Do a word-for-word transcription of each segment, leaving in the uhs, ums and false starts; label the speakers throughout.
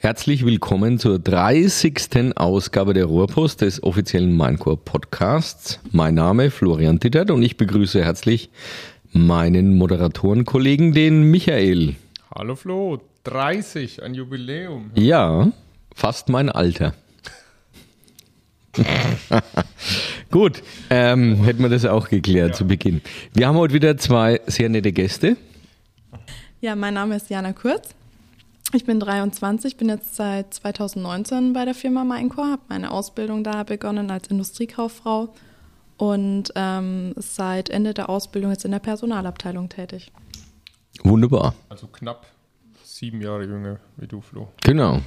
Speaker 1: Herzlich willkommen zur dreißigsten Ausgabe der Rohrpost des offiziellen Minecore Podcasts. Mein Name Florian Tittert und ich begrüße herzlich meinen Moderatorenkollegen, den Michael.
Speaker 2: Hallo Flo, dreißig, ein Jubiläum.
Speaker 1: Ja, fast mein Alter. Gut, ähm, hätten wir das auch geklärt ja. zu Beginn. Wir haben heute wieder zwei sehr nette Gäste.
Speaker 3: Ja, mein Name ist Jana Kurz. Ich bin dreiundzwanzig, bin jetzt seit zweitausendneunzehn bei der Firma Minecore, habe meine Ausbildung da begonnen als Industriekauffrau und ähm, seit Ende der Ausbildung jetzt in der Personalabteilung tätig.
Speaker 1: Wunderbar.
Speaker 2: Also knapp sieben Jahre jünger wie du, Flo.
Speaker 1: Genau.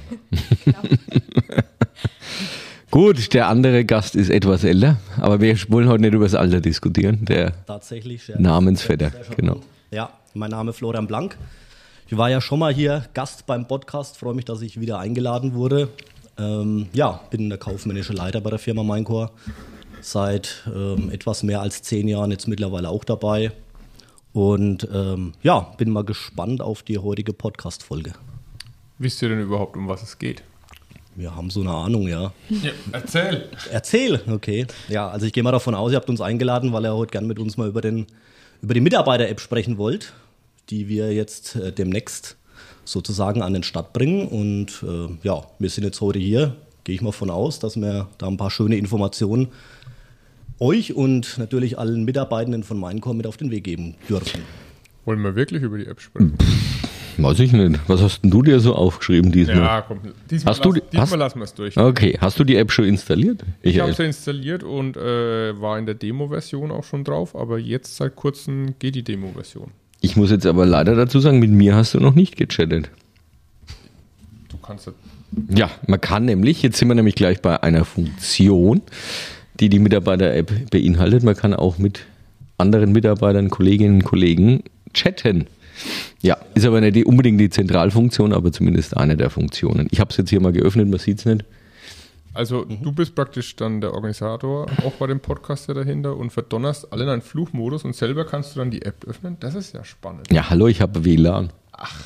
Speaker 1: Gut, der andere Gast ist etwas älter, aber wir wollen heute nicht über das Alter diskutieren. Der
Speaker 4: Tatsächlich, ja,
Speaker 1: Namensvetter, genau.
Speaker 4: Ja, mein Name ist Florian Blank. Ich war ja schon mal hier Gast beim Podcast, freue mich, dass ich wieder eingeladen wurde. Ähm, ja, bin der kaufmännische Leiter bei der Firma Minecore, seit ähm, etwas mehr als zehn Jahren jetzt mittlerweile auch dabei. Und ähm, ja, bin mal gespannt auf die heutige Podcast-Folge.
Speaker 2: Wisst ihr denn überhaupt, um was es geht?
Speaker 4: Wir haben so eine Ahnung, ja.
Speaker 2: ja erzähl.
Speaker 4: Erzähl, okay. Ja, also ich gehe mal davon aus, ihr habt uns eingeladen, weil ihr heute gerne mit uns mal über, den, über die Mitarbeiter-App sprechen wollt, die wir jetzt äh, demnächst sozusagen an den Start bringen. Und äh, ja, wir sind jetzt heute hier, gehe ich mal von aus, dass wir da ein paar schöne Informationen euch und natürlich allen Mitarbeitenden von Minecore mit auf den Weg geben dürfen.
Speaker 2: Wollen wir wirklich über die App sprechen?
Speaker 1: Weiß ich nicht. Was hast denn du dir so aufgeschrieben diesmal?
Speaker 2: Ja, komm, diesmal,
Speaker 1: hast du,
Speaker 2: lass, diesmal
Speaker 1: hast,
Speaker 2: lassen wir es durch.
Speaker 1: Okay, hast du die App schon installiert?
Speaker 2: Ich, ich habe sie installiert und äh, war in der Demo-Version auch schon drauf, aber jetzt seit kurzem geht die Demo-Version.
Speaker 1: Ich muss jetzt aber leider dazu sagen, mit mir hast du noch nicht gechattet.
Speaker 2: Du kannst das.
Speaker 1: Ja, man kann nämlich, jetzt sind wir nämlich gleich bei einer Funktion, die die Mitarbeiter-App beinhaltet. Man kann auch mit anderen Mitarbeitern, Kolleginnen und Kollegen chatten. Ja, ist aber nicht die, unbedingt die Zentralfunktion, aber zumindest eine der Funktionen. Ich habe es jetzt hier mal geöffnet, man sieht es nicht.
Speaker 2: Also mhm. du bist praktisch dann der Organisator, auch bei dem Podcast dahinter und verdonnerst alle in einen Fluchmodus und selber kannst du dann die App öffnen. Das ist ja spannend.
Speaker 1: Ja, hallo, ich habe W L A N. Ach.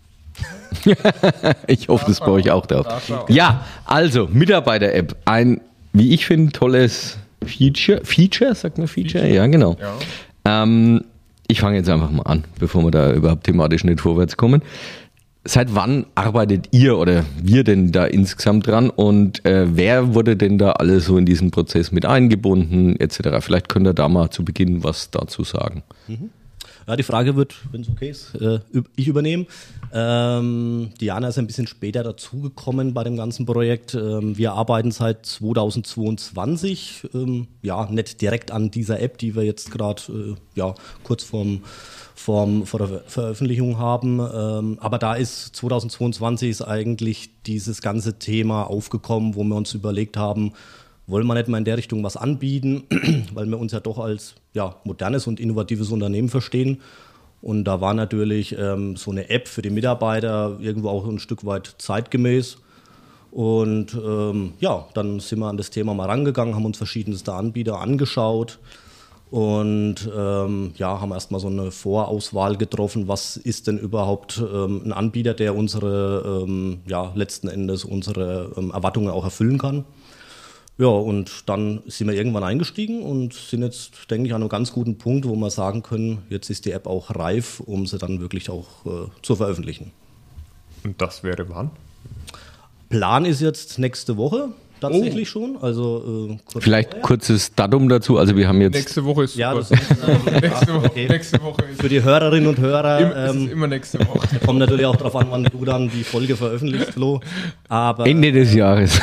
Speaker 1: Ich hoffe, das baue ich auch drauf. Ja, also Mitarbeiter-App, ein, wie ich finde, tolles Feature. Feature, sagt man Feature? Feature? Ja, genau. Ja. Ähm, ich fange jetzt einfach mal an, bevor wir da überhaupt thematisch nicht vorwärts kommen. Seit wann arbeitet ihr oder wir denn da insgesamt dran und äh, wer wurde denn da alles so in diesen Prozess mit eingebunden et cetera? Vielleicht könnt ihr da mal zu Beginn was dazu sagen.
Speaker 4: Mhm. Ja, die Frage wird, wenn es okay ist, äh, ich übernehmen. Ähm, Diana ist ein bisschen später dazugekommen bei dem ganzen Projekt. Ähm, wir arbeiten seit zweitausendzweiundzwanzig, ähm, ja, nicht direkt an dieser App, die wir jetzt gerade äh, ja, kurz vorm, vorm, vor der Veröffentlichung haben. Ähm, aber da ist zweitausendzweiundzwanzig ist eigentlich dieses ganze Thema aufgekommen, wo wir uns überlegt haben, wollen wir nicht mal in der Richtung was anbieten, weil wir uns ja doch als ja, modernes und innovatives Unternehmen verstehen. Und da war natürlich ähm, so eine App für die Mitarbeiter irgendwo auch ein Stück weit zeitgemäß. Und ähm, ja, dann sind wir an das Thema mal rangegangen, haben uns verschiedenste Anbieter angeschaut und ähm, ja, haben erstmal so eine Vorauswahl getroffen, was ist denn überhaupt ähm, ein Anbieter, der unsere, ähm, ja, letzten Endes unsere ähm, Erwartungen auch erfüllen kann. Ja, und dann sind wir irgendwann eingestiegen und sind jetzt, denke ich, an einem ganz guten Punkt, wo wir sagen können, jetzt ist die App auch reif, um sie dann wirklich auch äh, zu veröffentlichen.
Speaker 2: Und das wäre wann?
Speaker 4: Plan ist jetzt nächste Woche tatsächlich oh. schon. Also, äh, kurz
Speaker 1: Vielleicht
Speaker 4: vorher.
Speaker 1: Kurzes Datum dazu. Also wir haben jetzt
Speaker 2: nächste Woche ist
Speaker 4: ja,
Speaker 2: super.
Speaker 4: Das ist, äh,
Speaker 2: nächste, Woche,
Speaker 4: okay.
Speaker 2: nächste Woche ist
Speaker 4: für die Hörerinnen und Hörer.
Speaker 2: Im,
Speaker 4: ähm,
Speaker 2: ist immer nächste Woche.
Speaker 4: Kommt natürlich auch darauf an, wann du dann die Folge veröffentlichst, Flo. Aber
Speaker 1: Ende des Jahres.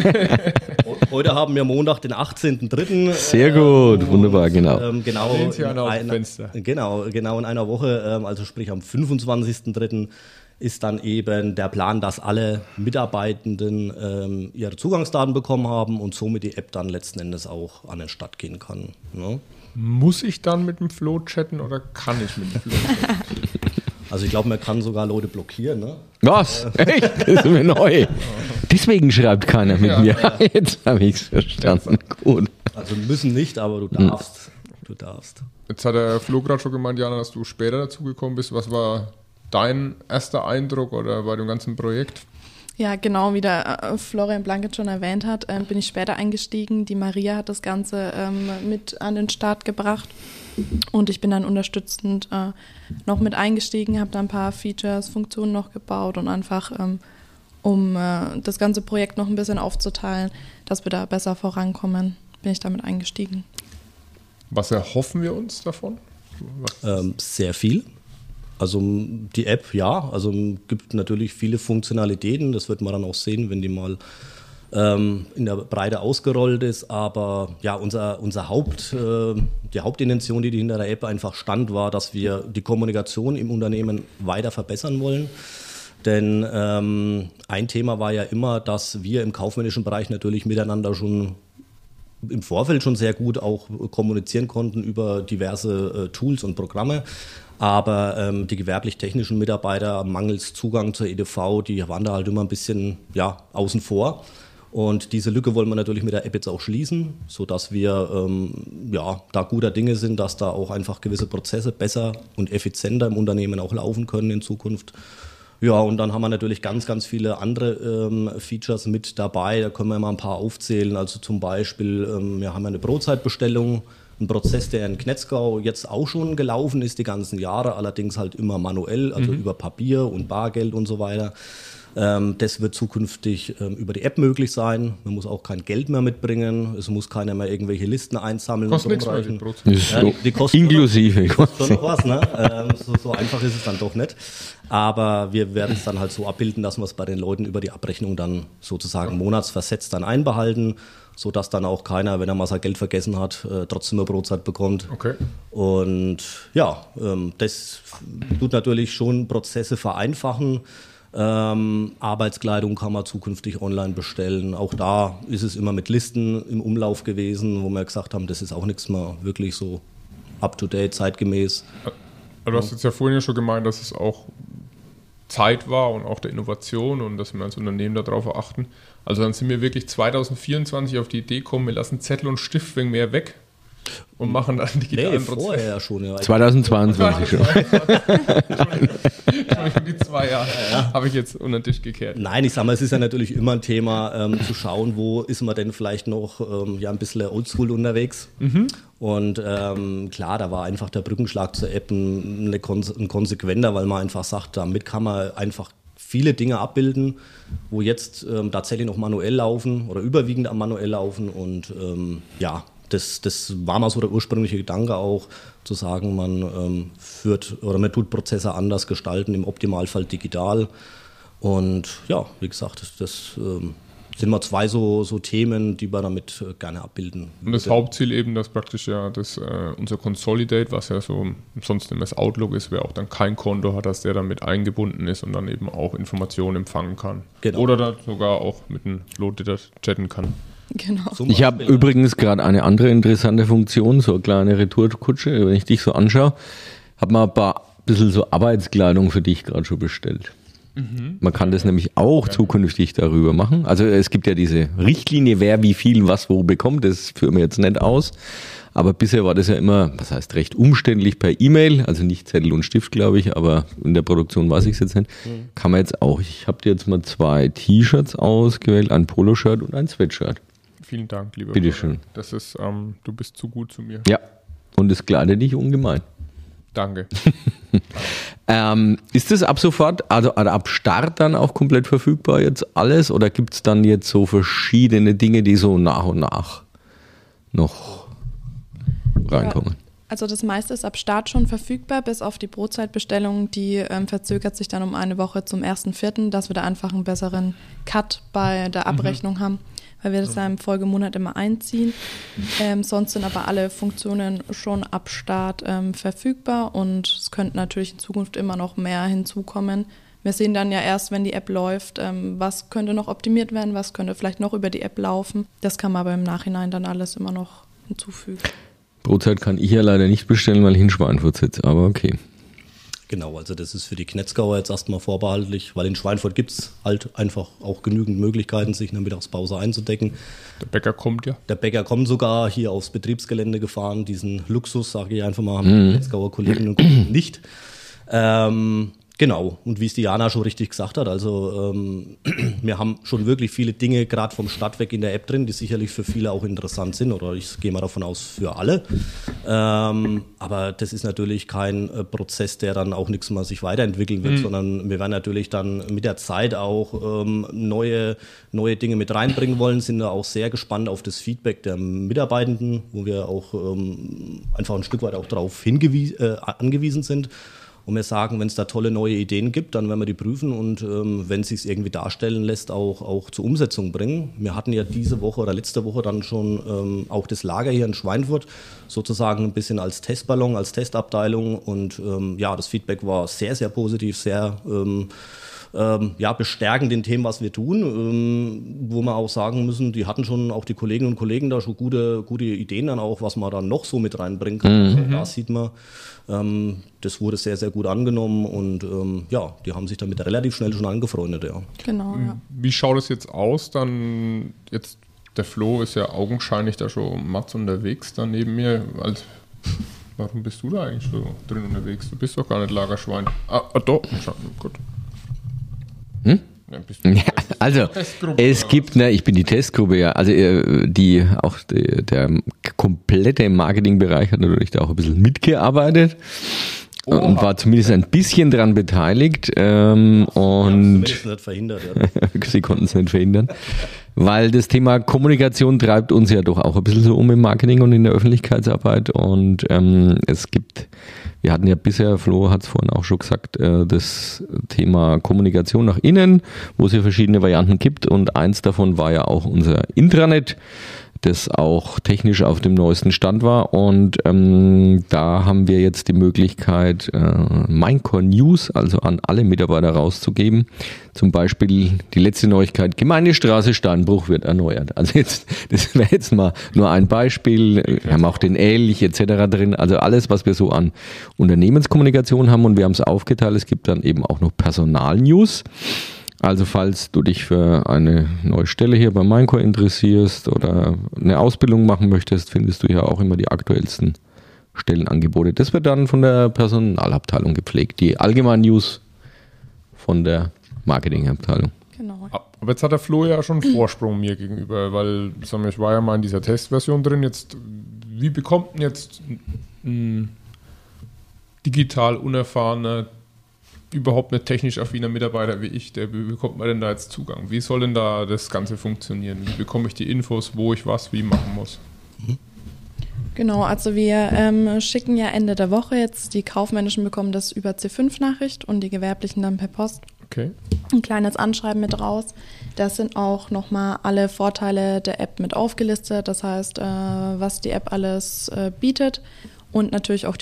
Speaker 4: Heute haben wir Montag, den achtzehnten dritten
Speaker 1: Sehr gut,
Speaker 4: ähm,
Speaker 1: wunderbar, genau.
Speaker 4: Ähm, genau,
Speaker 2: in einer,
Speaker 4: genau, genau in einer Woche, ähm, also sprich am fünfundzwanzigsten dritten ist dann eben der Plan, dass alle Mitarbeitenden ähm, ihre Zugangsdaten bekommen haben und somit die App dann letzten Endes auch an den Start gehen kann. Ne?
Speaker 2: Muss ich dann mit dem Flo chatten oder kann ich mit dem Flo chatten?
Speaker 4: Also ich glaube, man kann sogar Leute blockieren. Ne?
Speaker 1: Was? Echt? Das ist mir neu. Deswegen schreibt keiner mit
Speaker 2: ja,
Speaker 1: mir.
Speaker 2: Ja.
Speaker 1: Jetzt habe ich es verstanden. Gut.
Speaker 4: Also müssen nicht, aber du darfst. Hm. Du darfst.
Speaker 2: Jetzt hat der Flo gerade schon gemeint, Jana, dass du später dazugekommen bist. Was war dein erster Eindruck oder bei dem ganzen Projekt?
Speaker 3: Ja, genau, wie der äh, Florian Blanket schon erwähnt hat, ähm, bin ich später eingestiegen. Die Maria hat das Ganze ähm, mit an den Start gebracht und ich bin dann unterstützend äh, noch mit eingestiegen, habe da ein paar Features, Funktionen noch gebaut und einfach, ähm, um äh, das ganze Projekt noch ein bisschen aufzuteilen, dass wir da besser vorankommen, bin ich damit eingestiegen.
Speaker 2: Was erhoffen wir uns davon?
Speaker 4: Ähm, sehr viel. Also die App, ja, also gibt natürlich viele Funktionalitäten, das wird man dann auch sehen, wenn die mal ähm, in der Breite ausgerollt ist, aber ja, unser, unser Haupt, äh, die Hauptintention, die hinter der App einfach stand, war, dass wir die Kommunikation im Unternehmen weiter verbessern wollen, denn ähm, ein Thema war ja immer, dass wir im kaufmännischen Bereich natürlich miteinander schon im Vorfeld schon sehr gut auch kommunizieren konnten über diverse äh, Tools und Programme. Aber ähm, die gewerblich-technischen Mitarbeiter mangels Zugang zur E D V, die waren da halt immer ein bisschen ja, außen vor. Und diese Lücke wollen wir natürlich mit der App jetzt auch schließen, sodass wir ähm, ja, da guter Dinge sind, dass da auch einfach gewisse Prozesse besser und effizienter im Unternehmen auch laufen können in Zukunft. Ja, und dann haben wir natürlich ganz, ganz viele andere ähm, Features mit dabei. Da können wir mal ein paar aufzählen. Also zum Beispiel, ähm, wir haben eine Brotzeitbestellung, ein Prozess, der in Knetzgau jetzt auch schon gelaufen ist die ganzen Jahre, allerdings halt immer manuell, also mhm. über Papier und Bargeld und so weiter. Ähm, das wird zukünftig ähm, über die App möglich sein. Man muss auch kein Geld mehr mitbringen. Es muss keiner mehr irgendwelche Listen einsammeln.
Speaker 2: Kostet
Speaker 4: und
Speaker 2: nichts,
Speaker 4: die,
Speaker 1: ja,
Speaker 4: die, die kosten
Speaker 1: inklusive.
Speaker 4: Noch, kostet noch was, ne? ähm, so, so einfach ist es dann doch nicht. Aber wir werden es dann halt so abbilden, dass wir es bei den Leuten über die Abrechnung dann sozusagen monatsversetzt dann einbehalten, sodass dann auch keiner, wenn er mal sein Geld vergessen hat, äh, trotzdem eine Brotzeit bekommt.
Speaker 2: Okay.
Speaker 4: Und ja, ähm, das tut natürlich schon Prozesse vereinfachen. Ähm, Arbeitskleidung kann man zukünftig online bestellen. Auch da ist es immer mit Listen im Umlauf gewesen, wo wir gesagt haben, das ist auch nichts mehr wirklich so up-to-date, zeitgemäß.
Speaker 2: Du hast jetzt ja vorhin ja schon gemeint, dass es auch Zeit war und auch der Innovation und dass wir als Unternehmen darauf achten. Also dann sind wir wirklich zwanzig vierundzwanzig auf die Idee gekommen, wir lassen Zettel und Stift wegen mehr weg und machen dann digitalen
Speaker 4: nee,
Speaker 2: Prozess.
Speaker 4: vorher ja schon. Ja.
Speaker 1: zweitausendzweiundzwanzig schon.
Speaker 2: Entschuldigung, die zwei Jahre ja. habe ich jetzt unter den Tisch gekehrt.
Speaker 4: Nein, ich sag mal, es ist ja natürlich immer ein Thema, ähm, zu schauen, wo ist man denn vielleicht noch ähm, ja, ein bisschen oldschool unterwegs. Mhm. Und ähm, klar, da war einfach der Brückenschlag zur App ein, eine Kon- ein konsequenter, weil man einfach sagt, damit kann man einfach viele Dinge abbilden, wo jetzt ähm, tatsächlich noch manuell laufen oder überwiegend am manuell laufen. Und ähm, ja, das, das war mal so der ursprüngliche Gedanke auch, zu sagen, man ähm, führt oder man tut Prozesse anders gestalten, im Optimalfall digital. Und ja, wie gesagt, das, das ähm, sind mal zwei so, so Themen, die wir damit äh, gerne abbilden.
Speaker 2: Und das Hauptziel eben, dass praktisch ja das, äh, unser Consolidate, was ja so sonst immer das Outlook ist, wer auch dann kein Konto hat, dass der damit eingebunden ist und dann eben auch Informationen empfangen kann.
Speaker 4: Genau.
Speaker 2: Oder dann sogar auch mit einem Loaded chatten kann.
Speaker 3: Genau.
Speaker 1: Ich habe übrigens gerade eine andere interessante Funktion, so eine kleine Retourkutsche, wenn ich dich so anschaue, habe mal ein paar bisschen so Arbeitskleidung für dich gerade schon bestellt. Mhm. Man kann das nämlich auch ja. zukünftig darüber machen. Also es gibt ja diese Richtlinie, wer wie viel was wo bekommt, das führen wir jetzt nicht aus. Aber bisher war das ja immer, was heißt recht umständlich per E-Mail, also nicht Zettel und Stift, glaube ich, aber in der Produktion weiß ich es jetzt nicht. Mhm. Kann man jetzt auch. Ich habe dir jetzt mal zwei T-Shirts ausgewählt, ein Poloshirt und ein Sweatshirt.
Speaker 2: Vielen Dank, lieber
Speaker 1: Bitte schön.
Speaker 2: Das ist, ähm, du bist zu gut zu mir.
Speaker 1: Ja, und es kleidet dich ungemein.
Speaker 2: Danke.
Speaker 1: ähm, ist das ab sofort, also ab Start dann auch komplett verfügbar jetzt alles oder gibt es dann jetzt so verschiedene Dinge, die so nach und nach noch reinkommen?
Speaker 3: Ja, also das meiste ist ab Start schon verfügbar, bis auf die Brotzeitbestellung, die ähm, verzögert sich dann um eine Woche zum ersten Vierten, dass wir da einfach einen besseren Cut bei der Abrechnung mhm. haben, weil wir das ja im Folgemonat immer einziehen. Ähm, sonst sind aber alle Funktionen schon ab Start ähm, verfügbar und es könnten natürlich in Zukunft immer noch mehr hinzukommen. Wir sehen dann ja erst, wenn die App läuft, ähm, was könnte noch optimiert werden, was könnte vielleicht noch über die App laufen. Das kann man aber im Nachhinein dann alles immer noch hinzufügen.
Speaker 1: Brotzeit kann ich ja leider nicht bestellen, weil ich in Schweinfurt sitze, aber okay.
Speaker 4: Genau, also das ist für die Knetzgauer jetzt erstmal vorbehaltlich, weil in Schweinfurt gibt es halt einfach auch genügend Möglichkeiten, sich in der Mittagspause einzudecken.
Speaker 2: Der Bäcker kommt ja.
Speaker 4: Der Bäcker kommt sogar hier aufs Betriebsgelände gefahren, diesen Luxus, sage ich einfach mal, haben die Knetzgauer Kolleginnen und Kollegen nicht. Ähm, Genau, und wie es Diana schon richtig gesagt hat, also ähm, wir haben schon wirklich viele Dinge gerade vom Start weg in der App drin, die sicherlich für viele auch interessant sind, oder ich gehe mal davon aus, für alle. Ähm, aber das ist natürlich kein äh, Prozess, der dann auch nichts mehr sich weiterentwickeln wird, mhm. sondern wir werden natürlich dann mit der Zeit auch ähm, neue, neue Dinge mit reinbringen wollen, sind da auch sehr gespannt auf das Feedback der Mitarbeitenden, wo wir auch ähm, einfach ein Stück weit auch darauf hingewies- äh, angewiesen sind. Und wir sagen, wenn es da tolle neue Ideen gibt, dann werden wir die prüfen und ähm, wenn es sich irgendwie darstellen lässt, auch, auch zur Umsetzung bringen. Wir hatten ja diese Woche oder letzte Woche dann schon ähm, auch das Lager hier in Schweinfurt sozusagen ein bisschen als Testballon, als Testabteilung und ähm, ja, das Feedback war sehr, sehr positiv, sehr ähm, ähm, ja, bestärkend in dem, was wir tun, ähm, wo wir auch sagen müssen, die hatten schon auch die Kolleginnen und Kollegen da schon gute, gute Ideen dann auch, was man dann noch so mit reinbringen kann. Mhm. Also da sieht man, ähm, das wurde sehr, sehr gut angenommen und ähm, ja, die haben sich damit relativ schnell schon angefreundet, ja.
Speaker 3: Genau, ja.
Speaker 2: Wie schaut es jetzt aus? Dann jetzt, der Flo ist ja augenscheinlich da schon Mats unterwegs da neben mir. Als, warum bist du da eigentlich so drin unterwegs? Du bist doch gar nicht Lagerschwein. Ah, ah doch, gut.
Speaker 1: Hm? Ja, also es gibt, ne, ich bin die Testgruppe, ja, also die auch die, der komplette Marketingbereich hat natürlich da auch ein bisschen mitgearbeitet oh. und war zumindest ein bisschen dran beteiligt ähm, und
Speaker 4: sie nicht verhindert, ja.
Speaker 1: Sie konnten es nicht verhindern, weil das Thema Kommunikation treibt uns ja doch auch ein bisschen so um im Marketing und in der Öffentlichkeitsarbeit und ähm, es gibt Wir hatten ja bisher, Flo hat es vorhin auch schon gesagt, das Thema Kommunikation nach innen, wo es ja verschiedene Varianten gibt und eins davon war ja auch unser Intranet, das auch technisch auf dem neuesten Stand war und ähm, da haben wir jetzt die Möglichkeit, äh, Minecore News, also an alle Mitarbeiter rauszugeben. Zum Beispiel die letzte Neuigkeit, Gemeindestraße Steinbruch wird erneuert. Also jetzt, das wäre jetzt mal nur ein Beispiel. Wir haben auch den Elch et cetera drin, also alles, was wir so an Unternehmenskommunikation haben und wir haben es aufgeteilt. Es gibt dann eben auch noch Personal-News. Also falls du dich für eine neue Stelle hier bei Minecore interessierst oder eine Ausbildung machen möchtest, findest du ja auch immer die aktuellsten Stellenangebote. Das wird dann von der Personalabteilung gepflegt. Die allgemeinen News von der Marketingabteilung.
Speaker 3: Genau.
Speaker 2: Aber jetzt hat der Flo ja schon einen Vorsprung mir gegenüber, weil sagen wir, ich war ja mal in dieser Testversion drin. Jetzt, wie bekommt denn jetzt ein digital unerfahrener überhaupt nicht technisch affiner Mitarbeiter wie ich, der, wie bekommt man denn da jetzt Zugang? Wie soll denn da das Ganze funktionieren? Wie bekomme ich die Infos, wo ich was wie machen muss?
Speaker 3: Genau, also wir ähm, schicken ja Ende der Woche jetzt, die Kaufmännischen bekommen das über C fünf Nachricht und die Gewerblichen dann per Post.
Speaker 2: Okay.
Speaker 3: Ein kleines Anschreiben mit raus. Da sind auch nochmal alle Vorteile der App mit aufgelistet, das heißt, äh, was die App alles äh, bietet. Und natürlich auch die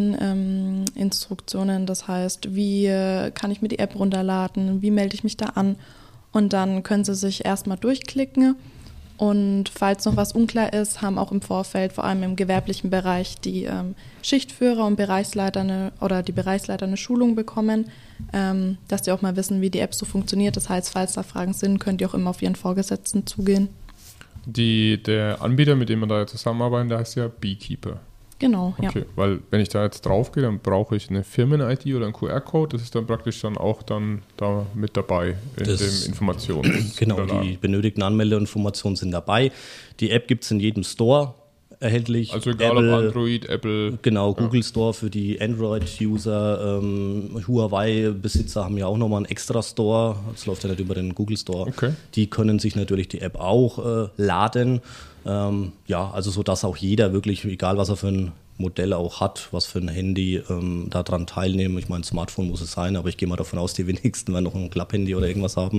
Speaker 3: Login-Instruktionen, ähm, das heißt, wie äh, kann ich mir die App runterladen, wie melde ich mich da an und dann können Sie sich erstmal durchklicken und falls noch was unklar ist, haben auch im Vorfeld, vor allem im gewerblichen Bereich, die ähm, Schichtführer und Bereichsleiter eine, oder die Bereichsleiter eine Schulung bekommen, ähm, dass die auch mal wissen, wie die App so funktioniert. Das heißt, falls da Fragen sind, könnt ihr auch immer auf Ihren Vorgesetzten zugehen.
Speaker 2: Die, der Anbieter, mit dem wir da zusammenarbeiten, der heißt ja Beekeeper.
Speaker 3: Genau, ja.
Speaker 2: Okay, weil wenn ich da jetzt drauf gehe, dann brauche ich eine Firmen-I D oder einen Q R-Code. Das ist dann praktisch dann auch dann da mit dabei in
Speaker 4: das
Speaker 2: den Informationen.
Speaker 4: Genau, die benötigten Anmeldeinformationen sind dabei. Die App gibt es in jedem Store erhältlich.
Speaker 2: Also egal Apple, ob Android, Apple.
Speaker 4: Genau, Google ja. Store für die Android-User. Ähm, Huawei-Besitzer haben ja auch nochmal einen extra Store. Das läuft ja nicht über den Google Store.
Speaker 2: Okay.
Speaker 4: Die können sich natürlich die App auch äh, laden. Ähm, ja, also so, dass auch jeder wirklich, egal was er für ein Modell auch hat, was für ein Handy, ähm, daran teilnehmen. Ich meine, Smartphone muss es sein, aber ich gehe mal davon aus, die wenigsten werden noch ein Klapp-Handy oder irgendwas haben.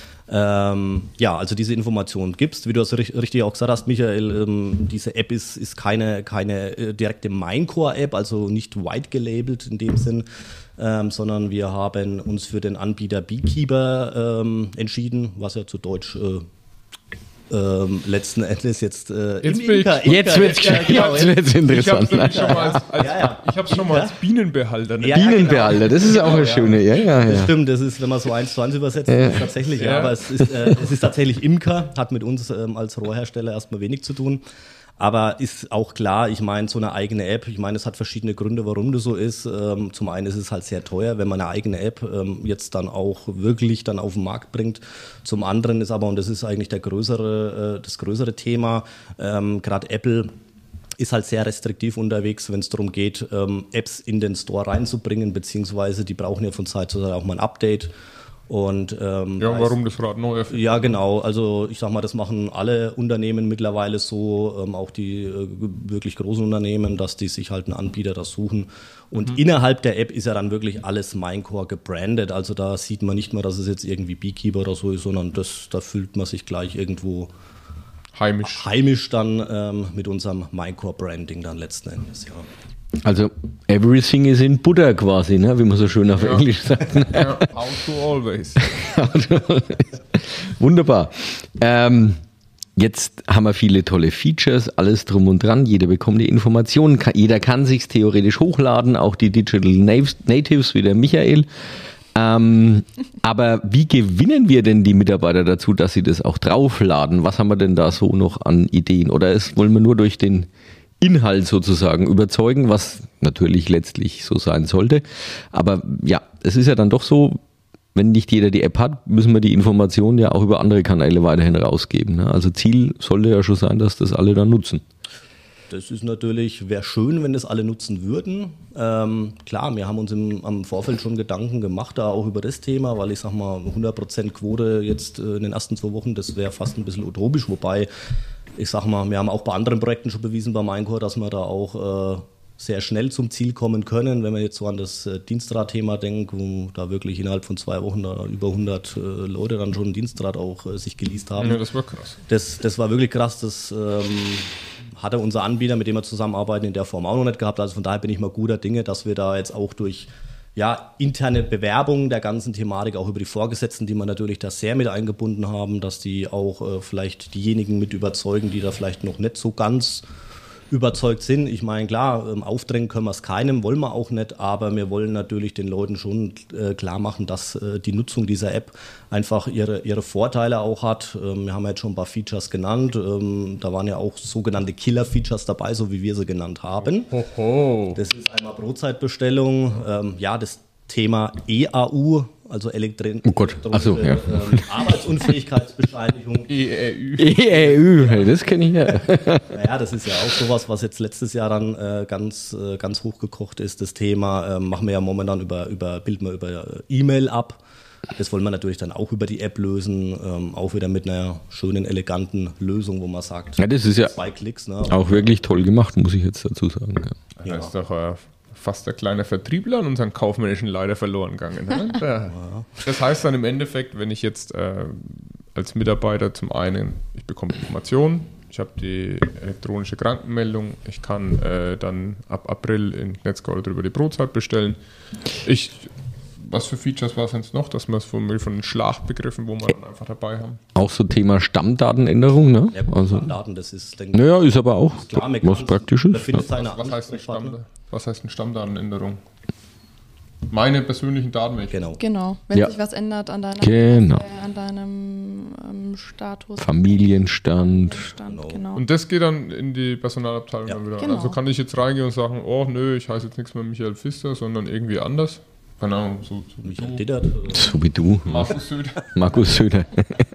Speaker 4: Ähm, ja, also diese Informationen gibt's. Wie du das richtig auch gesagt hast, Michael, ähm, diese App ist, ist keine, keine äh, direkte Minecore-App, also nicht white gelabelt in dem Sinn, ähm, sondern wir haben uns für den Anbieter Beekeeper ähm, entschieden, was ja zu Deutsch äh, Ähm, letzten Endes jetzt äh,
Speaker 2: jetzt,
Speaker 4: Imker,
Speaker 2: ich,
Speaker 1: jetzt wird es ja, genau, interessant.
Speaker 2: Ich habe es schon mal als, als, ja, ja. Ich hab's schon mal als Bienenbehalter. Ne?
Speaker 1: Ja, Bienenbehalter, genau. Das ist auch eine schöne. Ja, ja, ja.
Speaker 4: Das stimmt, das ist, wenn man so eins zu eins übersetzt, ja. ist tatsächlich, ja. Ja, aber es ist, äh, es ist tatsächlich Imker, hat mit uns ähm, als Rohrhersteller erstmal wenig zu tun. Aber ist auch klar, ich meine, so eine eigene App, ich meine, es hat verschiedene Gründe, warum das so ist. Ähm, zum einen ist es halt sehr teuer, wenn man eine eigene App ähm, jetzt dann auch wirklich dann auf den Markt bringt. Zum anderen ist aber, und das ist eigentlich der größere, äh, das größere Thema, ähm, gerade Apple ist halt sehr restriktiv unterwegs, wenn es darum geht, ähm, Apps in den Store reinzubringen, beziehungsweise die brauchen ja von Zeit zu Zeit auch mal ein Update. Und, ähm,
Speaker 2: ja, warum das Rad neu erfinden?
Speaker 4: Ja, genau. Also ich sag mal, das machen alle Unternehmen mittlerweile so, ähm, auch die äh, wirklich großen Unternehmen, dass die sich halt einen Anbieter da suchen. Und mhm. innerhalb der App ist ja dann wirklich alles Minecore gebrandet. Also da sieht man nicht mehr, dass es jetzt irgendwie Beekeeper oder so ist, sondern das, da fühlt man sich gleich irgendwo
Speaker 2: heimisch,
Speaker 4: heimisch dann ähm, mit unserem Minecore-Branding dann letzten Endes, ja.
Speaker 1: Also everything is in Butter quasi, ne? Wie man so schön auf
Speaker 2: ja.
Speaker 1: Englisch sagt.
Speaker 2: Ja, how to always.
Speaker 1: Wunderbar. Ähm, jetzt haben wir viele tolle Features, alles drum und dran. Jeder bekommt die Informationen. Jeder kann sich theoretisch hochladen, auch die Digital Natives wie der Michael. Ähm, aber wie gewinnen wir denn die Mitarbeiter dazu, dass sie das auch draufladen? Was haben wir denn da so noch an Ideen? Oder ist, wollen wir nur durch den Inhalt sozusagen überzeugen, was natürlich letztlich so sein sollte. Aber ja, es ist ja dann doch so, wenn nicht jeder die App hat, müssen wir die Informationen ja auch über andere Kanäle weiterhin rausgeben. Ne? Also Ziel sollte ja schon sein, dass das alle dann nutzen.
Speaker 4: Das ist natürlich, wäre schön, wenn das alle nutzen würden. Ähm, klar, wir haben uns im, am Vorfeld schon Gedanken gemacht, da auch über das Thema, weil ich sag mal, hundert Prozent Quote jetzt äh, in den ersten zwei Wochen, das wäre fast ein bisschen utopisch, wobei ich sag mal, wir haben auch bei anderen Projekten schon bewiesen bei Minecore, dass wir da auch äh, sehr schnell zum Ziel kommen können. Wenn man jetzt so an das äh, Dienstrad-Thema denkt, wo da wirklich innerhalb von zwei Wochen da über hundert äh, Leute dann schon ein Dienstrad auch äh, sich geleast haben.
Speaker 2: Ja, das war krass.
Speaker 4: Das, das war wirklich krass. Das ähm, hatte unser Anbieter, mit dem wir zusammenarbeiten, in der Form auch noch nicht gehabt. Also von daher bin ich mal guter Dinge, dass wir da jetzt auch durch ja, interne Bewerbung der ganzen Thematik, auch über die Vorgesetzten, die wir natürlich da sehr mit eingebunden haben, dass die auch äh, vielleicht diejenigen mit überzeugen, die da vielleicht noch nicht so ganz überzeugt sind. Ich meine, klar, ähm, aufdrängen können wir es keinem, wollen wir auch nicht, aber wir wollen natürlich den Leuten schon äh, klar machen, dass äh, die Nutzung dieser App einfach ihre, ihre Vorteile auch hat. Ähm, wir haben ja jetzt schon ein paar Features genannt. Ähm, da waren ja auch sogenannte Killer-Features dabei, so wie wir sie genannt haben.
Speaker 2: Hoho.
Speaker 4: Das ist einmal Brotzeitbestellung, ähm, ja, das Thema E A U, also Elektri-
Speaker 1: oh Gott. Ach so, ja.
Speaker 4: ähm, Arbeitsunfähigkeitsbescheinigung.
Speaker 2: E Ä Ü.
Speaker 1: E Ä Ü, hey, das kenne ich ja.
Speaker 4: Naja, das ist ja auch sowas, was jetzt letztes Jahr dann äh, ganz, äh, ganz hochgekocht ist. Das Thema äh, machen wir ja momentan über, über bilden wir über E-Mail ab. Das wollen wir natürlich dann auch über die App lösen, ähm, auch wieder mit einer schönen, eleganten Lösung, wo man sagt,
Speaker 1: ja, das ist ja
Speaker 4: zwei Klicks. Ne?
Speaker 1: Auch wirklich toll gemacht, muss ich jetzt dazu sagen. Ja.
Speaker 2: Da ist doch äh, fast der kleine Vertriebler an unseren kaufmännischen Leiter verloren gegangen. Ne? Da. Das heißt dann im Endeffekt, wenn ich jetzt äh, als Mitarbeiter zum einen, ich bekomme Informationen, ich habe die elektronische Krankenmeldung, ich kann äh, dann ab April in Netscore darüber die Brotzeit bestellen. Ich, was für Features war es jetzt noch, dass wir es von, von den Schlagbegriffen, wo wir dann einfach dabei haben?
Speaker 1: Auch so Thema Stammdatenänderung, ne?
Speaker 4: Ja, gut,
Speaker 1: also,
Speaker 4: Stammdaten, das ist, denke
Speaker 1: naja, ist aber auch
Speaker 4: ist klar,
Speaker 1: was Praktisches.
Speaker 4: Ja.
Speaker 2: Was, was, heißt eine Stamm, was heißt eine Stammdatenänderung? Meine persönlichen Daten, wenn ich
Speaker 4: Genau.
Speaker 3: Genau, wenn
Speaker 1: Ja.
Speaker 3: sich was ändert an deiner
Speaker 1: Genau.
Speaker 3: Adresse, an deinem ähm, Status.
Speaker 1: Familienstand.
Speaker 3: Stand,
Speaker 4: Genau.
Speaker 3: genau.
Speaker 2: Und das geht dann in die Personalabteilung
Speaker 4: Ja.
Speaker 2: dann wieder.
Speaker 3: Genau.
Speaker 2: Also kann ich jetzt reingehen und sagen, oh nö, ich heiße jetzt nichts mehr Michael Pfister, sondern irgendwie anders. Keine Ahnung, so, so wie
Speaker 4: Michael
Speaker 2: du.
Speaker 4: Dittert.
Speaker 1: So wie du,
Speaker 2: Markus Söder.
Speaker 1: Markus Söder.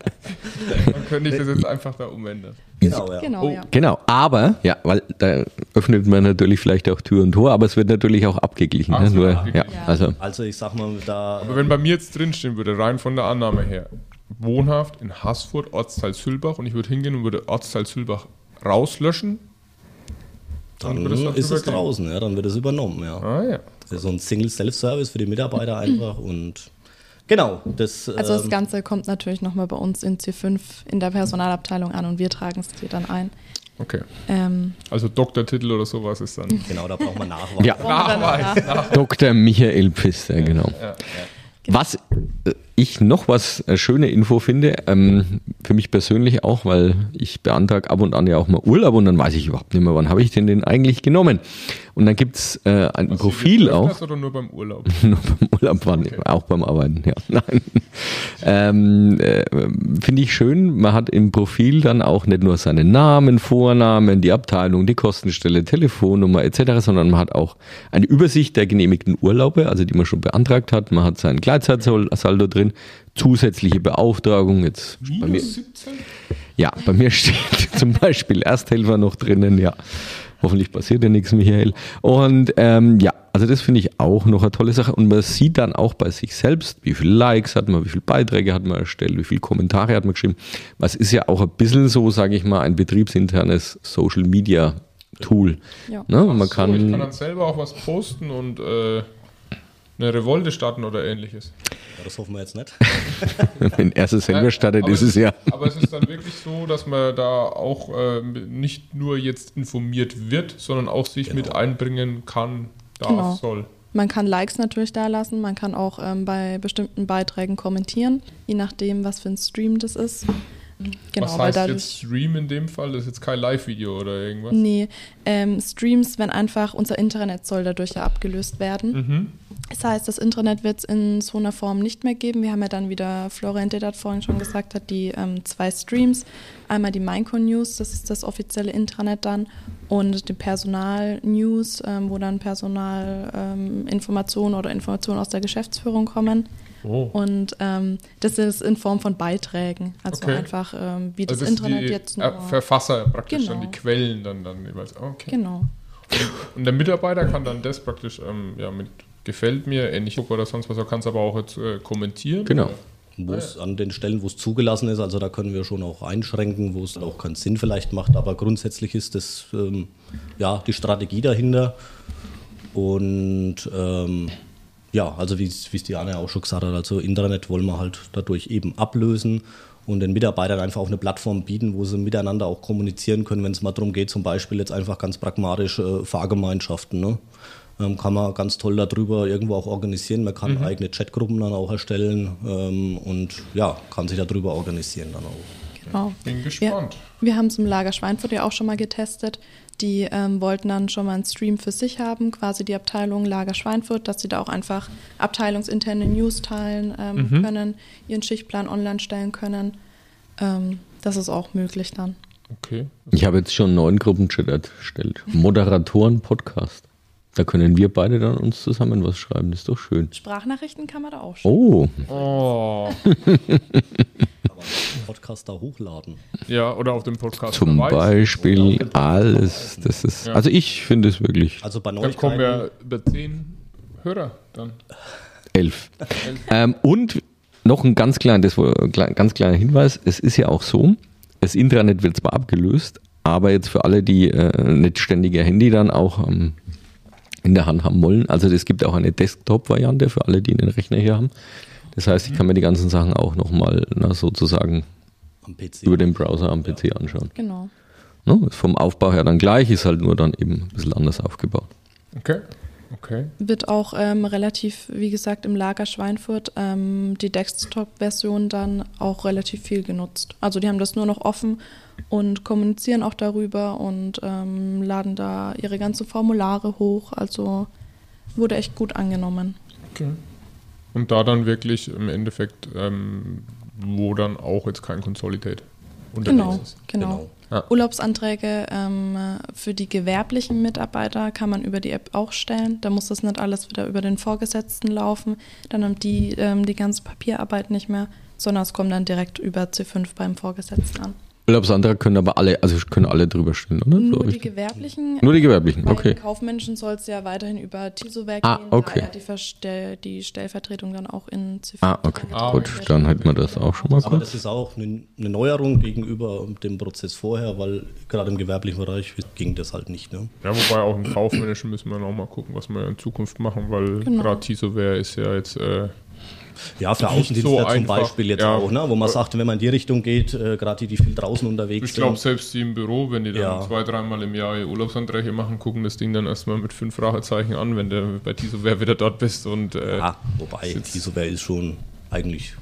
Speaker 2: Dann könnte ich das jetzt einfach da umändern.
Speaker 4: Genau, ja.
Speaker 3: Genau,
Speaker 2: Oh.
Speaker 3: ja.
Speaker 1: Genau, aber, ja, weil da öffnet man natürlich vielleicht auch Tür und Tor, aber es wird natürlich auch abgeglichen.
Speaker 2: Ach
Speaker 1: Ne?
Speaker 2: so,
Speaker 1: Nur,
Speaker 2: abgeglichen.
Speaker 1: ja, also,
Speaker 4: Also ich sag mal, da
Speaker 2: Aber wenn bei mir jetzt drinstehen würde, rein von der Annahme her, wohnhaft in Haßfurt, Ortsteil Sülbach, und ich würde hingehen und würde Ortsteil Sülbach rauslöschen,
Speaker 4: dann
Speaker 2: würde es noch
Speaker 4: ist es
Speaker 2: übergehen.
Speaker 4: draußen, ja, dann wird es übernommen, ja.
Speaker 2: Ah ja.
Speaker 4: Das ist so ein Single Self-Service für die Mitarbeiter einfach und genau, das
Speaker 3: Also das
Speaker 4: ähm,
Speaker 3: Ganze kommt natürlich nochmal bei uns in C fünf in der Personalabteilung an und wir tragen es dir dann ein.
Speaker 2: Okay.
Speaker 3: Ähm,
Speaker 2: Also Doktortitel oder sowas ist dann.
Speaker 4: genau, da braucht man Nachweis.
Speaker 1: ja,
Speaker 3: wollen wir dann
Speaker 2: Nachweis.
Speaker 3: nach-
Speaker 1: Doktor Michael Pfister, genau.
Speaker 2: Ja, ja.
Speaker 1: Was, äh, ich noch was äh, schöne Info finde, ähm, für mich persönlich auch, weil ich beantrage ab und an ja auch mal Urlaub und dann weiß ich überhaupt nicht mehr, wann habe ich denn den eigentlich genommen. Und dann gibt's äh, ein
Speaker 2: Was,
Speaker 1: Profil auch.
Speaker 2: Das oder nur beim Urlaub?
Speaker 1: Nur beim Urlaub waren, okay. Auch beim Arbeiten, ja. Nein. Ähm, äh, finde ich schön, man hat im Profil dann auch nicht nur seinen Namen, Vornamen, die Abteilung, die Kostenstelle, Telefonnummer et cetera, sondern man hat auch eine Übersicht der genehmigten Urlaube, also die man schon beantragt hat. Man hat seinen Gleitzeitsaldo drin, zusätzliche Beauftragung. Jetzt bei mir,
Speaker 2: siebzehn?
Speaker 1: Ja, bei mir steht zum Beispiel Ersthelfer noch drinnen, ja. Hoffentlich passiert ja nichts, Michael. Und ähm, ja, also das finde ich auch noch eine tolle Sache. Und man sieht dann auch bei sich selbst, wie viele Likes hat man, wie viele Beiträge hat man erstellt, wie viele Kommentare hat man geschrieben. Was ist ja auch ein bisschen so, sage ich mal, ein betriebsinternes Social-Media-Tool.
Speaker 3: Ja.
Speaker 1: Ne?
Speaker 2: Ach
Speaker 1: Man
Speaker 2: so,
Speaker 1: kann,
Speaker 2: ich kann dann selber auch was posten und äh, eine Revolte starten oder ähnliches.
Speaker 4: Ja, das hoffen wir jetzt nicht.
Speaker 1: wenn er es selber
Speaker 2: Ja,
Speaker 1: startet,
Speaker 2: aber
Speaker 1: ist es ja.
Speaker 2: Aber es ist dann wirklich so, dass man da auch äh, nicht nur jetzt informiert wird, sondern auch sich
Speaker 4: Genau.
Speaker 2: mit einbringen kann, darf,
Speaker 3: Genau.
Speaker 2: soll.
Speaker 3: Man kann Likes natürlich da lassen, man kann auch ähm, bei bestimmten Beiträgen kommentieren, je nachdem, was für ein Stream das ist. Genau,
Speaker 2: Was
Speaker 3: weil
Speaker 2: heißt
Speaker 3: dadurch.
Speaker 2: jetzt Stream in dem Fall? Das ist jetzt kein Live-Video oder irgendwas?
Speaker 3: Nee, ähm, Streams, wenn einfach unser Internet soll dadurch ja abgelöst werden.
Speaker 2: Mhm.
Speaker 3: Das heißt, das Internet wird es in so einer Form nicht mehr geben. Wir haben ja dann wieder, Florian Dittert vorhin schon gesagt hat, die ähm, zwei Streams. Einmal die Mineco News, das ist das offizielle Intranet dann, und die Personal News, ähm, wo dann Personalinformationen ähm, oder Informationen aus der Geschäftsführung kommen.
Speaker 2: Oh.
Speaker 3: Und ähm, das ist in Form von Beiträgen. Also
Speaker 2: Okay.
Speaker 3: einfach, ähm, wie das,
Speaker 2: Also das
Speaker 3: Internet
Speaker 2: die
Speaker 3: jetzt
Speaker 2: äh,
Speaker 3: nur...
Speaker 2: Verfasser praktisch,
Speaker 3: Genau.
Speaker 2: dann die Quellen dann, dann jeweils. Okay.
Speaker 3: Genau.
Speaker 2: Und der Mitarbeiter kann dann das praktisch ähm, ja, mit gefällt mir, ähnlich oder sonst was, er kann es aber auch jetzt äh, kommentieren.
Speaker 1: Genau.
Speaker 2: Oder?
Speaker 4: Wo es an den Stellen, wo es zugelassen ist, also da können wir schon auch einschränken, wo es auch keinen Sinn vielleicht macht, aber grundsätzlich ist das ähm, ja die Strategie dahinter. Und ähm, ja, also wie es wie es Diana auch schon gesagt hat, also Intranet wollen wir halt dadurch eben ablösen und den Mitarbeitern einfach auch eine Plattform bieten, wo sie miteinander auch kommunizieren können, wenn es mal darum geht, zum Beispiel jetzt einfach ganz pragmatisch äh, Fahrgemeinschaften, ne? Ähm, kann man ganz toll darüber irgendwo auch organisieren. Man kann
Speaker 2: Mhm.
Speaker 4: eigene Chatgruppen dann auch erstellen ähm, und ja, kann sich darüber organisieren dann auch.
Speaker 3: Genau.
Speaker 2: Bin gespannt.
Speaker 3: Wir, wir haben es im Lager Schweinfurt ja auch schon mal getestet. Die ähm, wollten dann schon mal einen Stream für sich haben, quasi die Abteilung Lager Schweinfurt, dass sie da auch einfach abteilungsinterne News teilen ähm,
Speaker 2: Mhm.
Speaker 3: können, ihren Schichtplan online stellen können. Ähm, das ist auch möglich dann.
Speaker 2: Okay.
Speaker 1: Ich habe jetzt schon einen neuen Gruppenchat erstellt. Moderatoren-Podcast. Da können wir beide dann uns zusammen was schreiben. Das ist doch schön.
Speaker 3: Sprachnachrichten kann man da auch schon.
Speaker 1: Oh,
Speaker 2: Oh.
Speaker 4: Aber einen Podcast da hochladen.
Speaker 2: Ja, oder auf dem Podcast.
Speaker 1: zum
Speaker 2: wer weiß.
Speaker 1: Beispiel alles. Das ist,
Speaker 2: Ja.
Speaker 1: also ich finde es wirklich
Speaker 4: Also bei
Speaker 2: Da kommen wir
Speaker 4: Neuigkeiten,
Speaker 2: über zehn Hörer dann.
Speaker 1: elf. Ähm, und noch ein ganz, klein, das war ein klein- ganz kleiner Hinweis. Es ist ja auch so, das Intranet wird zwar abgelöst, aber jetzt für alle, die äh, nicht ständig ihr Handy dann auch ähm, in der Hand haben wollen. Also es gibt auch eine Desktop-Variante für alle, die einen Rechner hier haben. Das heißt, ich kann mir die ganzen Sachen auch nochmal sozusagen
Speaker 4: am P C.
Speaker 1: über den Browser am P C anschauen.
Speaker 3: Genau.
Speaker 1: Ne? Ist vom Aufbau her dann gleich, ist halt nur dann eben ein bisschen anders aufgebaut.
Speaker 2: Okay. Okay.
Speaker 3: Wird auch ähm, relativ, wie gesagt, im Lager Schweinfurt ähm, die Desktop-Version dann auch relativ viel genutzt. Also die haben das nur noch offen und kommunizieren auch darüber und ähm, laden da ihre ganzen Formulare hoch. Also wurde echt gut angenommen.
Speaker 2: Okay. Und da dann wirklich im Endeffekt, ähm, wo dann auch jetzt kein Consolidate unterwegs
Speaker 3: Genau,
Speaker 2: ist.
Speaker 3: genau.
Speaker 2: Ja.
Speaker 3: Urlaubsanträge ähm, für die gewerblichen Mitarbeiter kann man über die App auch stellen. Da muss das nicht alles wieder über den Vorgesetzten laufen. Dann haben die ähm, die ganze Papierarbeit nicht mehr, sondern es kommt dann direkt über C fünf beim Vorgesetzten an.
Speaker 1: Urlaubsantrag können aber alle, also können alle drüber stehen, oder?
Speaker 3: Nur
Speaker 1: So
Speaker 3: die
Speaker 1: richtig?
Speaker 3: gewerblichen.
Speaker 1: Nur die gewerblichen,
Speaker 3: Bei
Speaker 1: okay.
Speaker 3: den Kaufmännischen soll es ja weiterhin über Tisowerk
Speaker 1: Ah,
Speaker 3: gehen,
Speaker 1: okay.
Speaker 3: da ja die, Verstell die Stellvertretung dann auch in C fünf.
Speaker 1: Ah, okay.
Speaker 2: Ah,
Speaker 1: Gut,
Speaker 2: okay.
Speaker 1: dann hätten wir das auch schon mal
Speaker 4: Aber
Speaker 1: kurz.
Speaker 4: das ist auch eine, eine Neuerung gegenüber dem Prozess vorher, weil gerade im gewerblichen Bereich ging das halt nicht. Ne?
Speaker 2: Ja, wobei auch im Kaufmännischen müssen wir noch mal gucken, was wir in Zukunft machen, weil
Speaker 3: Genau.
Speaker 2: gerade Tisoware ist ja jetzt äh,
Speaker 4: Ja, für
Speaker 2: Nicht
Speaker 4: Außendienstler
Speaker 2: so
Speaker 4: zum
Speaker 2: einfach.
Speaker 4: Beispiel jetzt
Speaker 2: Ja.
Speaker 4: auch, ne? Wo man sagt, wenn man in die Richtung geht, äh, gerade die, die viel draußen unterwegs
Speaker 2: ich glaube,
Speaker 4: sind.
Speaker 2: selbst die im Büro, wenn die dann
Speaker 4: Ja.
Speaker 2: zwei, dreimal im Jahr ihre Urlaubsanträge machen, gucken das Ding dann erstmal mit fünf Fragezeichen an, wenn du bei Tisoware wieder dort bist. Und, äh,
Speaker 4: Ja, wobei
Speaker 2: jetzt-
Speaker 4: Tisoware ist schon eigentlich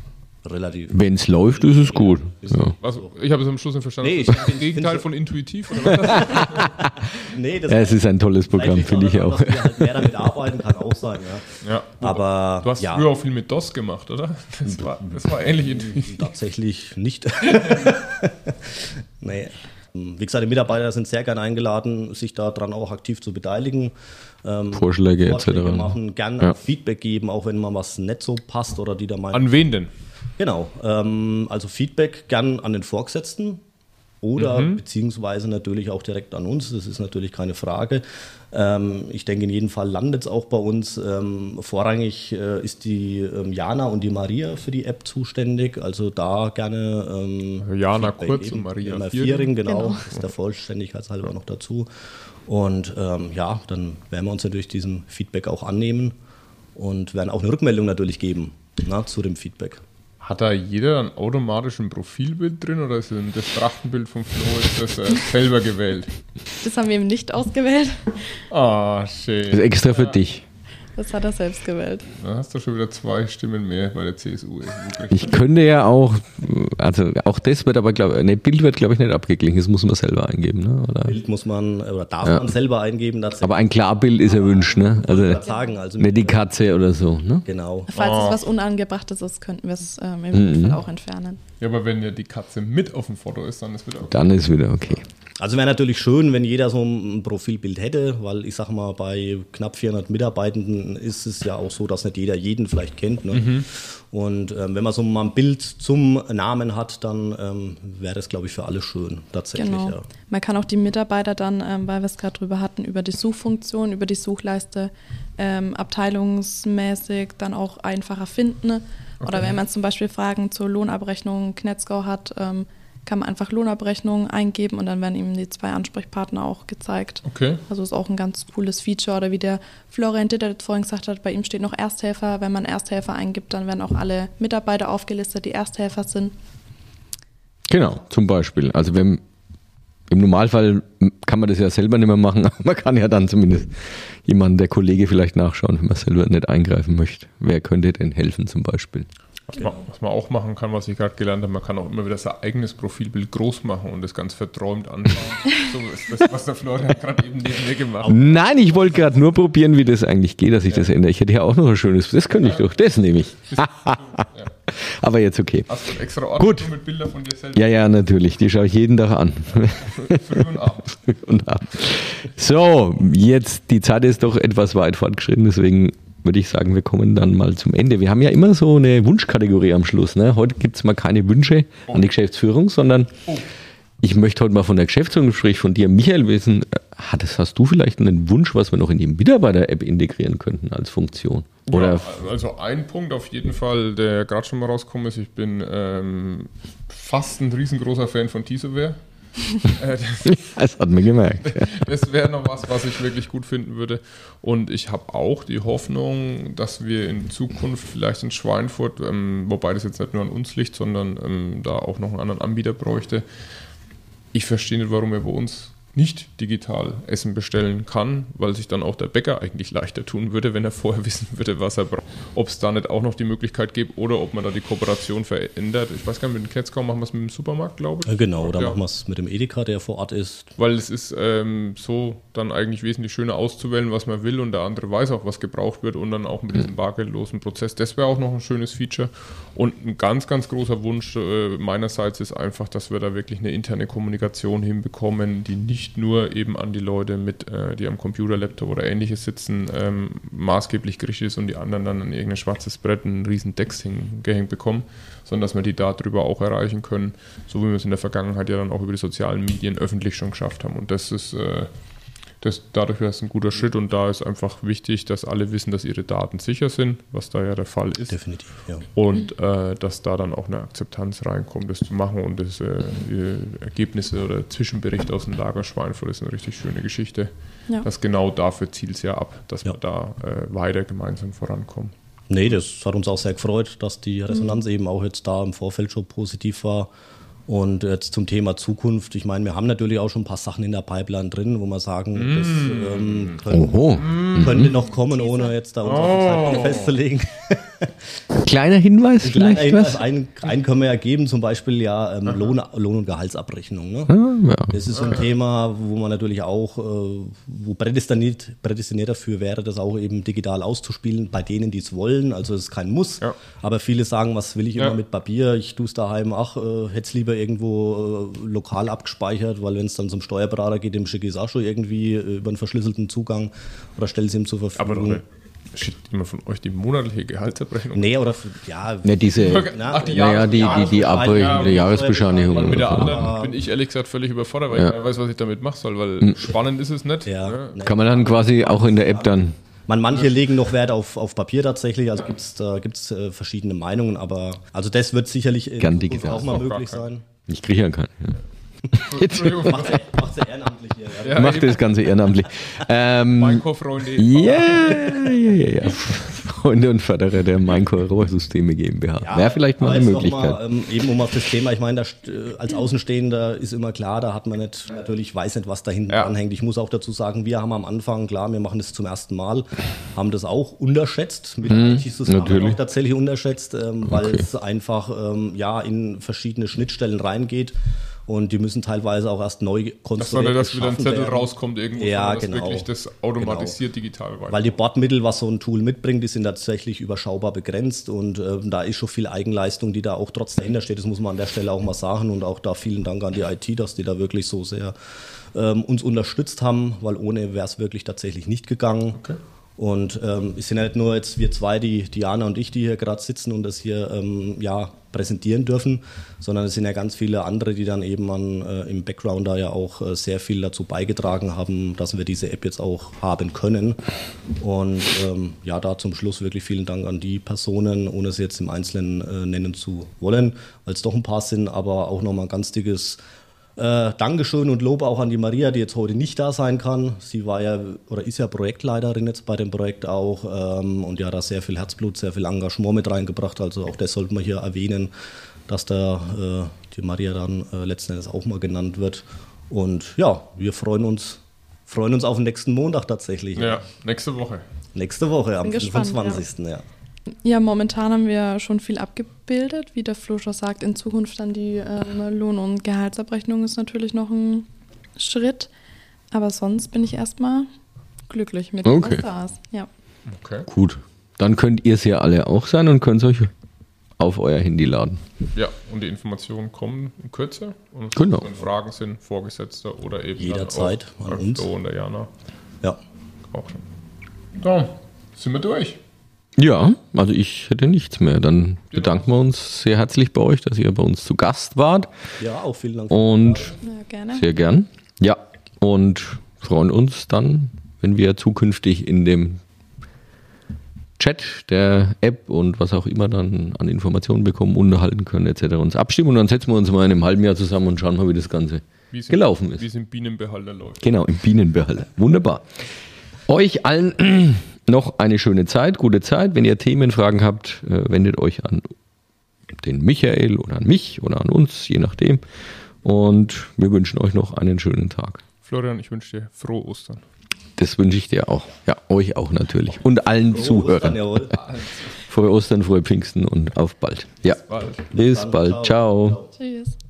Speaker 4: relativ.
Speaker 1: Wenn es läuft, ist es gut. Ja.
Speaker 2: Also, ich habe es am Schluss nicht verstanden.
Speaker 4: Nee,
Speaker 2: das
Speaker 4: ich-
Speaker 2: ist das Gegenteil
Speaker 4: ich-
Speaker 2: von intuitiv oder was?
Speaker 4: Nee, das
Speaker 1: Ja, es ist ein tolles Programm, finde ich auch.
Speaker 4: Dass wir halt mehr damit arbeiten, kann auch sein, ja.
Speaker 2: Ja.
Speaker 4: Aber
Speaker 2: Du hast
Speaker 4: ja,
Speaker 2: früher auch viel mit DOS gemacht, oder? Das war, das war ähnlich intuitiv.
Speaker 4: tatsächlich nicht. Nee. Wie gesagt, die Mitarbeiter sind sehr gern eingeladen, sich daran auch aktiv zu beteiligen. Ähm,
Speaker 1: Vorschläge et cetera.
Speaker 4: machen, gern
Speaker 1: Ja.
Speaker 4: Feedback geben, auch wenn mal was nicht so passt oder die da meinen.
Speaker 2: An wen denn?
Speaker 4: Genau, ähm, also Feedback gern an den Vorgesetzten oder beziehungsweise natürlich auch direkt an uns, das ist natürlich keine Frage. Ähm, ich denke, in jedem Fall landet es auch bei uns. Ähm, vorrangig äh, ist die ähm, Jana und die Maria für die App zuständig, also da gerne ähm,
Speaker 2: Jana
Speaker 4: Feedback
Speaker 2: Kurz
Speaker 4: geben.
Speaker 2: und Maria
Speaker 4: Jana
Speaker 2: Viering.
Speaker 4: Viering, genau,
Speaker 3: Genau.
Speaker 4: das ist der Vollständigkeitshalber noch dazu. Und ähm, ja, dann werden wir uns natürlich diesem Feedback auch annehmen und werden auch eine Rückmeldung natürlich geben, na, zu dem Feedback.
Speaker 2: Hat da jeder ein automatisch ein Profilbild drin oder ist denn das Trachtenbild von Flo ist das äh, selber gewählt?
Speaker 3: Das haben wir eben nicht ausgewählt.
Speaker 2: Ah,
Speaker 1: Das ist
Speaker 2: schön.
Speaker 1: extra für dich.
Speaker 3: Das hat er selbst gewählt.
Speaker 2: Da hast du schon wieder zwei Stimmen mehr bei der C S U.
Speaker 1: Ich könnte ja auch, also auch das wird aber, glaube ich, ne, Bild wird, glaube ich, nicht abgeglichen, das muss man selber eingeben, ne? Oder?
Speaker 4: Bild muss man oder darf
Speaker 1: Ja.
Speaker 4: man selber eingeben. Tatsächlich.
Speaker 1: Aber ein Klarbild ist erwünscht, ne? Also
Speaker 4: Ich wollte sagen, also
Speaker 1: nicht die Katze oder so, ne?
Speaker 4: genau.
Speaker 3: Falls
Speaker 2: Oh.
Speaker 3: es was Unangebrachtes ist, könnten wir es ähm, im Fall auch entfernen.
Speaker 2: Ja, aber wenn ja die Katze mit auf dem Foto ist, dann ist wieder okay.
Speaker 1: Dann ist wieder okay.
Speaker 4: Also wäre natürlich schön, wenn jeder so ein Profilbild hätte, weil ich sag mal, bei knapp vierhundert Mitarbeitenden ist es ja auch so, dass nicht jeder jeden vielleicht kennt. Ne? Und ähm, wenn man so mal ein Bild zum Namen hat, dann ähm, wäre das, glaube ich, für alle schön, tatsächlich.
Speaker 3: Genau.
Speaker 4: Ja.
Speaker 3: Man kann auch die Mitarbeiter dann, ähm, weil wir es gerade drüber hatten, über die Suchfunktion, über die Suchleiste ähm, abteilungsmäßig dann auch einfacher finden. Oder wenn man zum Beispiel Fragen zur Lohnabrechnung Knetzgau hat, ähm, kann man einfach Lohnabrechnung eingeben und dann werden ihm die zwei Ansprechpartner auch gezeigt.
Speaker 2: Okay.
Speaker 3: Also ist auch ein ganz cooles Feature. Oder wie der Florian Ditter vorhin gesagt hat, bei ihm steht noch Ersthelfer. Wenn man Ersthelfer eingibt, dann werden auch alle Mitarbeiter aufgelistet, die Ersthelfer sind.
Speaker 1: Genau, zum Beispiel. Also wenn, im Normalfall kann man das ja selber nicht mehr machen, aber man kann ja dann zumindest jemanden, der Kollege vielleicht nachschauen, wenn man selber nicht eingreifen möchte. Wer könnte denn helfen zum Beispiel?
Speaker 2: Was man, was man auch machen kann, was ich gerade gelernt habe, man kann auch immer wieder sein eigenes Profilbild groß machen und das ganz verträumt anschauen. So ist das, was der Florian gerade eben neben mir gemacht hat.
Speaker 1: Nein, ich wollte gerade nur probieren, wie das eigentlich geht, dass ich das ändere. Ich hätte ja auch noch ein schönes, das könnte ich doch, das nehme ich. Aber jetzt okay.
Speaker 2: Hast du einen extra Ordner
Speaker 1: Gut.
Speaker 2: mit Bildern von dir selbst?
Speaker 1: Ja, ja, natürlich, die schaue ich jeden Tag an.
Speaker 2: Früh und Abend.
Speaker 1: Und ab. So, jetzt, die Zeit ist doch etwas weit fortgeschritten, deswegen würde ich sagen, wir kommen dann mal zum Ende. Wir haben ja immer so eine Wunschkategorie am Schluss. Ne? Heute gibt es mal keine Wünsche an die Geschäftsführung, sondern ich möchte heute mal von der Geschäftsführung, sprich von dir, Michael, wissen, hattest, hast du vielleicht einen Wunsch, was wir noch in die Mitarbeiter-App integrieren könnten als Funktion? Oder
Speaker 2: Ja, also ein Punkt auf jeden Fall, der gerade schon mal rausgekommen ist, ich bin ähm, fast ein riesengroßer Fan von Teaserware. äh, das
Speaker 1: das hat man gemerkt.
Speaker 2: das wäre noch was, was ich wirklich gut finden würde. Und ich habe auch die Hoffnung, dass wir in Zukunft vielleicht in Schweinfurt, ähm, wobei das jetzt nicht nur an uns liegt, sondern ähm, da auch noch einen anderen Anbieter bräuchte. Ich verstehe nicht, warum er bei uns nicht digital Essen bestellen kann, weil sich dann auch der Bäcker eigentlich leichter tun würde, wenn er vorher wissen würde, was er braucht. Ob es da nicht auch noch die Möglichkeit gibt oder ob man da die Kooperation verändert. Ich weiß gar nicht, mit dem Knetzgau machen wir es mit dem Supermarkt, glaube ich.
Speaker 4: Äh, Genau, da
Speaker 2: Ja.
Speaker 4: machen wir es mit dem Edeka, der vor Ort ist.
Speaker 2: Weil es ist ähm, so dann eigentlich wesentlich schöner auszuwählen, was man will und der andere weiß auch, was gebraucht wird und dann auch mit diesem bargeldlosen Prozess. Das wäre auch noch ein schönes Feature. Und ein ganz, ganz großer Wunsch äh, meinerseits ist einfach, dass wir da wirklich eine interne Kommunikation hinbekommen, die nicht nur eben an die Leute mit, äh, die am Computer, Laptop oder ähnliches sitzen, ähm, maßgeblich gerichtet ist und die anderen dann an irgendein schwarzes Brett einen riesen Text hingehängt bekommen, sondern dass wir die darüber auch erreichen können, so wie wir es in der Vergangenheit ja dann auch über die sozialen Medien öffentlich schon geschafft haben. Und das ist äh, das, dadurch wäre es ein guter Schritt und da ist einfach wichtig, dass alle wissen, dass ihre Daten sicher sind, was da ja der Fall ist.
Speaker 4: Definitiv, ja.
Speaker 2: Und äh, dass da dann auch eine Akzeptanz reinkommt, das zu machen und das, äh, die Ergebnisse oder Zwischenberichte aus dem Lager Schweinfurt ist eine richtig schöne Geschichte.
Speaker 3: Ja.
Speaker 2: Das genau dafür zielt es ja ab, dass
Speaker 4: Ja.
Speaker 2: wir da äh, weiter gemeinsam vorankommen.
Speaker 4: Nee, das hat uns auch sehr gefreut, dass die Resonanz eben auch jetzt da im Vorfeld schon positiv war. Und jetzt zum Thema Zukunft. Ich meine, wir haben natürlich auch schon ein paar Sachen in der Pipeline drin, wo wir sagen, das ähm, könnte,
Speaker 1: Oho.
Speaker 4: könnte noch kommen, ohne jetzt da uns auf den Zeitpunkt festzulegen.
Speaker 1: kleiner Hinweis
Speaker 4: Ein kleiner
Speaker 1: vielleicht
Speaker 4: Hinweis,
Speaker 1: was?
Speaker 4: einen, einen können wir ja geben, zum Beispiel ja ähm, Lohn, Lohn- und Gehaltsabrechnung. Ne?
Speaker 1: Ah, ja.
Speaker 4: Das ist so ein Thema, wo man natürlich auch, äh, wo prädestiniert, prädestiniert dafür wäre, das auch eben digital auszuspielen, bei denen, die es wollen. Also es ist kein Muss.
Speaker 2: Ja.
Speaker 4: Aber viele sagen, was will ich immer
Speaker 2: Ja.
Speaker 4: mit Papier? Ich tue es daheim, ach, äh, hätte es lieber irgendwo äh, lokal abgespeichert, weil wenn es dann zum Steuerberater geht, dem schicke ich es auch schon irgendwie äh, über einen verschlüsselten Zugang oder stelle es ihm zur Verfügung.
Speaker 2: Aber doch nicht. Schickt immer von euch die monatliche Gehaltsabrechnung?
Speaker 4: Nee, oder für, ja,
Speaker 1: Ne, diese,
Speaker 2: Ach, die
Speaker 1: naja, die, die, die Abrechnung, die Jahresbescheinigung.
Speaker 2: Weil mit der
Speaker 1: oder so.
Speaker 2: anderen bin ich ehrlich gesagt völlig überfordert, weil
Speaker 1: Ja.
Speaker 2: ich nicht weiß, was ich damit machen soll, weil spannend ist es nicht.
Speaker 4: ja.
Speaker 2: Ne?
Speaker 4: Nee.
Speaker 1: Kann man dann quasi auch in der App dann.
Speaker 4: Man, manche legen noch Wert auf, auf Papier tatsächlich, also gibt's, da gibt es äh, verschiedene Meinungen, aber also das wird sicherlich in
Speaker 1: Gern
Speaker 4: Zukunft
Speaker 1: digital.
Speaker 4: auch mal
Speaker 2: Auch gar
Speaker 4: möglich
Speaker 2: kein-
Speaker 4: sein.
Speaker 1: Ich kriege ja keinen. Ja.
Speaker 2: Entschuldigung.
Speaker 4: Macht ja ehrenamtlich hier. Ja.
Speaker 2: Ja,
Speaker 1: Macht das Ganze ehrenamtlich. Ähm,
Speaker 2: Minecraft-Freunde.
Speaker 1: Ja, ja, ja, ja. Freunde und Förderer der Minecraft-Rohrsysteme GmbH. Wäre vielleicht mal
Speaker 4: aber
Speaker 1: eine
Speaker 4: jetzt noch
Speaker 1: Möglichkeit.
Speaker 4: Mal, ähm, eben um auf das Thema, ich meine, da, st- äh, als Außenstehender ist immer klar, da hat man nicht, natürlich weiß nicht, was da hinten
Speaker 2: Ja.
Speaker 4: dran hängt. Ich muss auch dazu sagen, wir haben am Anfang, klar, wir machen das zum ersten Mal, haben das auch unterschätzt, mit I T zusammen
Speaker 1: natürlich.
Speaker 4: auch tatsächlich unterschätzt, ähm, weil
Speaker 1: Okay.
Speaker 4: es einfach ähm, ja in verschiedene Schnittstellen reingeht. Und die müssen teilweise auch erst neu
Speaker 2: Das war
Speaker 4: konstruiert
Speaker 2: nicht, dass wieder ein
Speaker 4: geschaffen
Speaker 2: Zettel
Speaker 4: werden.
Speaker 2: rauskommt irgendwo,
Speaker 4: Ja,
Speaker 2: sondern dass
Speaker 4: genau.
Speaker 2: wirklich das automatisiert digital weiter.
Speaker 4: Weil die Bordmittel, was so ein Tool mitbringt, die sind tatsächlich überschaubar begrenzt und äh, da ist schon viel Eigenleistung, die da auch trotz dahinter steht. Das muss man an der Stelle auch mal sagen und auch da vielen Dank an die I T, dass die da wirklich so sehr ähm, uns unterstützt haben, weil ohne wäre es wirklich tatsächlich nicht gegangen.
Speaker 2: Okay.
Speaker 4: Und ähm, es sind ja nicht nur jetzt wir zwei, die Diana und ich, die hier gerade sitzen und das hier ähm, ja, präsentieren dürfen, sondern es sind ja ganz viele andere, die dann eben an, äh, im Background da ja auch äh, sehr viel dazu beigetragen haben, dass wir diese App jetzt auch haben können. Und ähm, ja, da zum Schluss wirklich vielen Dank an die Personen, ohne sie jetzt im Einzelnen äh, nennen zu wollen, weil es doch ein paar sind, aber auch nochmal ein ganz dickes Äh, Dankeschön und Lob auch an die Maria, die jetzt heute nicht da sein kann. Sie war ja oder ist ja Projektleiterin jetzt bei dem Projekt auch ähm, und ja da sehr viel Herzblut, sehr viel Engagement mit reingebracht. Also auch das sollte man hier erwähnen, dass da äh, die Maria dann äh, letzten Endes auch mal genannt wird. Und ja, wir freuen uns, freuen uns auf den nächsten Montag tatsächlich.
Speaker 2: Ja, nächste Woche.
Speaker 4: Nächste Woche am
Speaker 3: Bin gespannt,
Speaker 4: fünfundzwanzigsten Ja.
Speaker 3: Ja, momentan haben wir schon viel abgebildet. Wie der Flo schon sagt, in Zukunft dann die ähm, Lohn- und Gehaltsabrechnung ist natürlich noch ein Schritt. Aber sonst bin ich erstmal glücklich mit dem,
Speaker 1: Okay.
Speaker 3: was da ist. Ja.
Speaker 2: Okay.
Speaker 1: Gut. Dann könnt ihr es ja alle auch sein und könnt es euch auf euer Handy laden.
Speaker 2: Ja, und die Informationen kommen in Kürze. Und
Speaker 1: Genau.
Speaker 2: wenn Fragen sind, Vorgesetzter oder eben
Speaker 4: Jederzeit
Speaker 2: dann auch
Speaker 4: an uns.
Speaker 2: Flo und der Jana
Speaker 4: Ja.
Speaker 2: auch schon. So, sind wir durch.
Speaker 1: Ja, also ich hätte nichts mehr. Dann bedanken wir uns sehr herzlich bei euch, dass ihr bei uns zu Gast wart.
Speaker 4: Ja, auch vielen Dank.
Speaker 1: Und
Speaker 3: Ja, gerne.
Speaker 1: sehr gern. Ja, und freuen uns dann, wenn wir zukünftig in dem Chat der App und was auch immer dann an Informationen bekommen, unterhalten können et cetera uns abstimmen. Und dann setzen wir uns mal in einem halben Jahr zusammen und schauen mal, wie das Ganze
Speaker 2: Wie es
Speaker 1: gelaufen
Speaker 2: im,
Speaker 1: ist.
Speaker 2: Wie es im Bienenbehalter läuft.
Speaker 1: Genau, im Bienenbehaller. Wunderbar. Euch allen noch eine schöne Zeit, gute Zeit. Wenn ihr Themenfragen habt, äh, wendet euch an den Michael oder an mich oder an uns, je nachdem. Und wir wünschen euch noch einen schönen Tag.
Speaker 2: Florian, ich wünsche dir frohe Ostern.
Speaker 1: Das wünsche ich dir auch. Ja, euch auch natürlich. Und allen Zuhörern.
Speaker 4: Jawohl.
Speaker 1: Frohe Ostern, frohe Pfingsten und auf bald. Ja,
Speaker 2: Bald.
Speaker 1: bis bald. Ciao.
Speaker 3: Tschüss.